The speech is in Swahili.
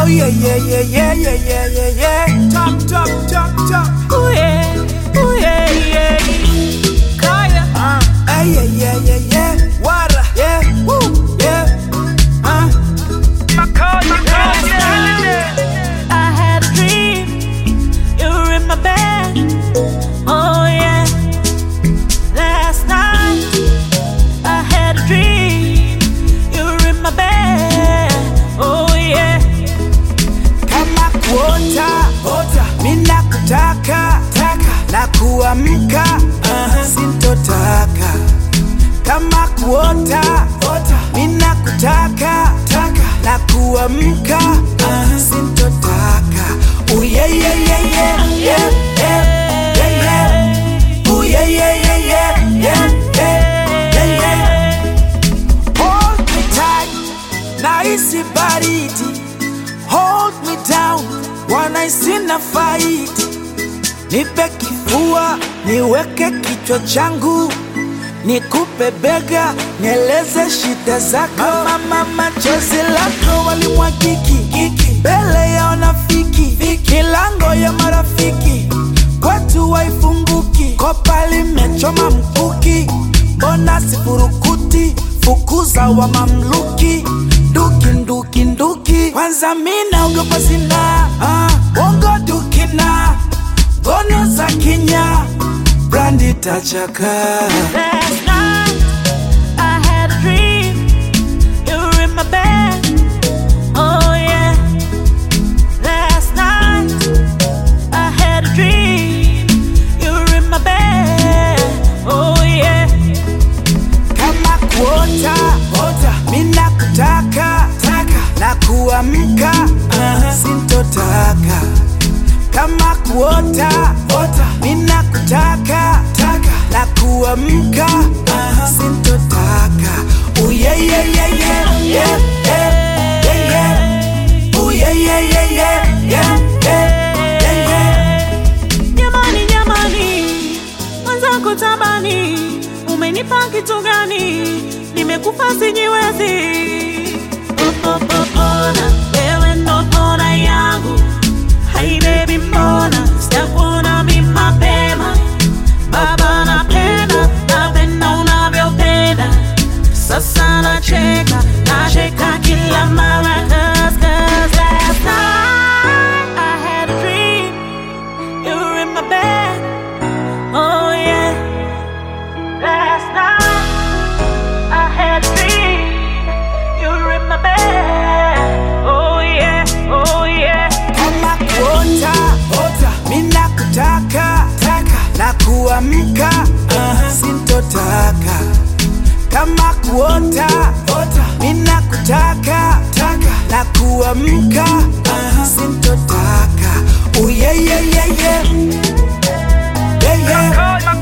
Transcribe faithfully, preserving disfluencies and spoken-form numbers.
yeah, yeah, yeah, yeah, yeah, yeah, yeah, yeah. Top, top, top, top. Ooh yeah, ooh yeah, yeah. Kaya. Uh, hey, yeah, yeah, yeah, yeah. Water, yeah, woo, yeah. Uh. I had a dream, you were in my bed. Oh yeah. Last night I had a dream, you were in my bed. Oh yeah. Kama kuota, ota, mina kutaka, taka, na kuamka, uh-huh. Sintotaka. Kama kuota, ota, mina kutaka, taka, na kuamka, uh-huh. Sintotaka. Ooh yeah, yeah, yeah, yeah, yeah, yeah, yeah, yeah. Ooh yeah, yeah, yeah, yeah, yeah, yeah, yeah, yeah. Hold me tight, naisi baridi. Hold me down, wanna sina fight. Nipe kifua, niweke kichwa changu, nikupe bega, nieleze shida zako. Mama, machozi lako walimwagiki kiki, mbele ya wanafiki, milango ya marafiki, kwetu waifunguki. Kopa limechoma mkuki, mbona sifurukuti, fukuza wa mamluki. Nduki, nduki, nduki, kwanza mina ogopa sina, ah, bongo dukina, gono za kinya, brandi tachaka. Last night I had a dream, you were in my bed. Oh yeah. Last night I had a dream, you were in my bed. Oh yeah. Kama kuota, ota, mina kutaka, taka, na kuamka, uh-huh. Sintotaka. Kama kuota, ota, mina kutaka, taka, na kuamka, uh-huh. Sintotaka. Ooh yeah, yeah, yeah, yeah, yeah, yeah, yeah, yeah. Ooh yeah, yeah, yeah, yeah, yeah, yeah, yeah, yeah. Nyamani, nyamani, mwenzangu tabani, umenipa kitu gani? Nimekufa sijiwezi. Oh, oh, oh, ona, wewe ndo pona yangu. Hai baby mbona, sijakuona mi mapema. Baba napenda, napenda unavyopenda. Sasa nacheka, nacheka kila mara. Cause, cause last night I had a dream, you were in my bed. Oh yeah. Last night I had a dream, you were in my bed. Oh yeah, oh yeah. Kama kuota, ota, mina kutaka, taka, na kuamka, uh-huh. Sintotaka. Kama kuota, ota, mina kutaka, taka, na kuamka, uh-huh. Sintotaka. Ooh yeah, yeah, yeah, yeah, yeah, yeah.